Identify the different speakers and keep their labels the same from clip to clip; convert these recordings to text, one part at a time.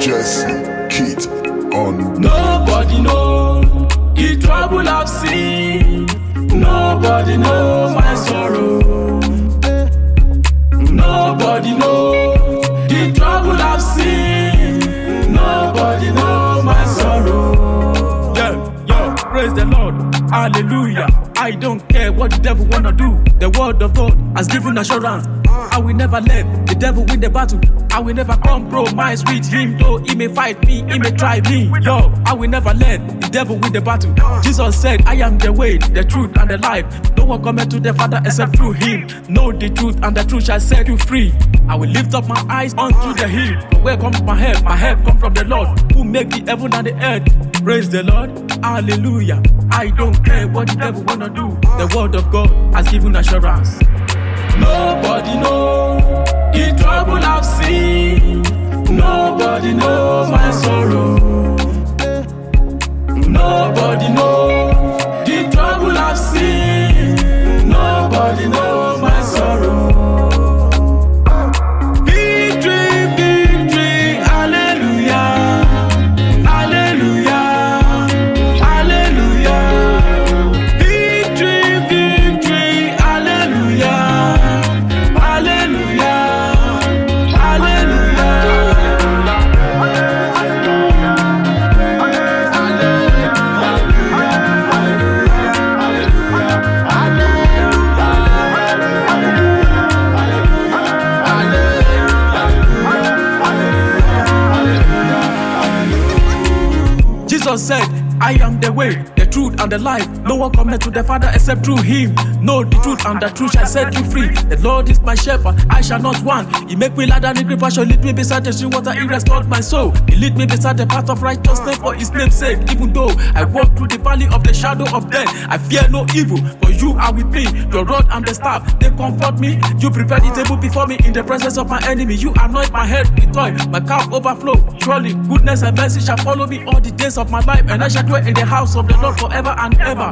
Speaker 1: Jesse Kit on.
Speaker 2: Nobody know the trouble I've seen. Nobody know my sorrow. Nobody know the trouble I've seen. Nobody know my sorrow. Yeah, praise the Lord, hallelujah. I don't care what the devil wanna do. The word of God has given assurance. I will never let the devil win the battle. I will never compromise with him, though he may fight me, he may try me. Yo, I will never let the devil win the battle. Jesus said, I am the way, the truth, and the life. No one cometh to the Father except through him. Know the truth, and the truth shall set you free. I will lift up my eyes unto the hill. From where comes my help? My help comes from the Lord, who make the heaven and the earth. Praise the Lord, hallelujah. I don't care what the devil wanna do. The word of God has given assurance. Nobody know the trouble I've seen. Nobody know my sorrow. Nobody know the trouble I've seen. Nobody know my sorrow. Victory, victory, hallelujah, hallelujah, hallelujah. Victory, victory, hallelujah, hallelujah, hallelujah. Jesus said, I am the way, the truth, and the life. No one cometh to the Father except through him. Know the truth, and the truth shall set you free. The Lord is my shepherd, I shall not want. He make me lie down in green pasture, lead me beside the stream water, he restored my soul. He lead me beside the path of righteousness for his name's sake. Even though I walk through the valley of the shadow of death, I fear no evil, for you are with me. Your rod and the staff, they comfort me. You prepare the table before me in the presence of my enemy. You anoint my head with oil, my cup overflow. Surely goodness and mercy shall follow me all the days of my life, and I shall dwell in the house of the Lord forever and ever.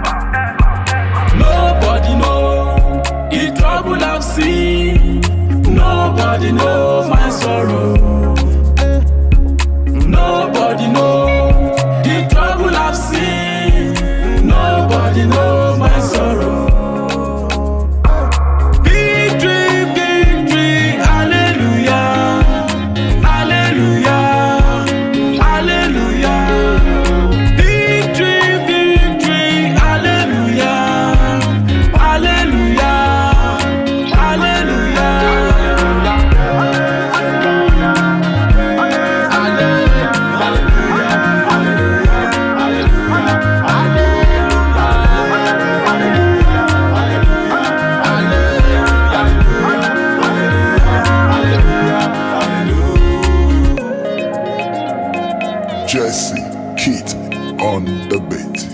Speaker 2: Nobody know the trouble I've seen. Nobody know my sorrow. Nobody know the trouble I've seen. Nobody know my sorrow. Victory, victory, hallelujah, hallelujah, hallelujah. Victory, victory, hallelujah, hallelujah, hallelujah.
Speaker 1: Jesse Kit on the beat.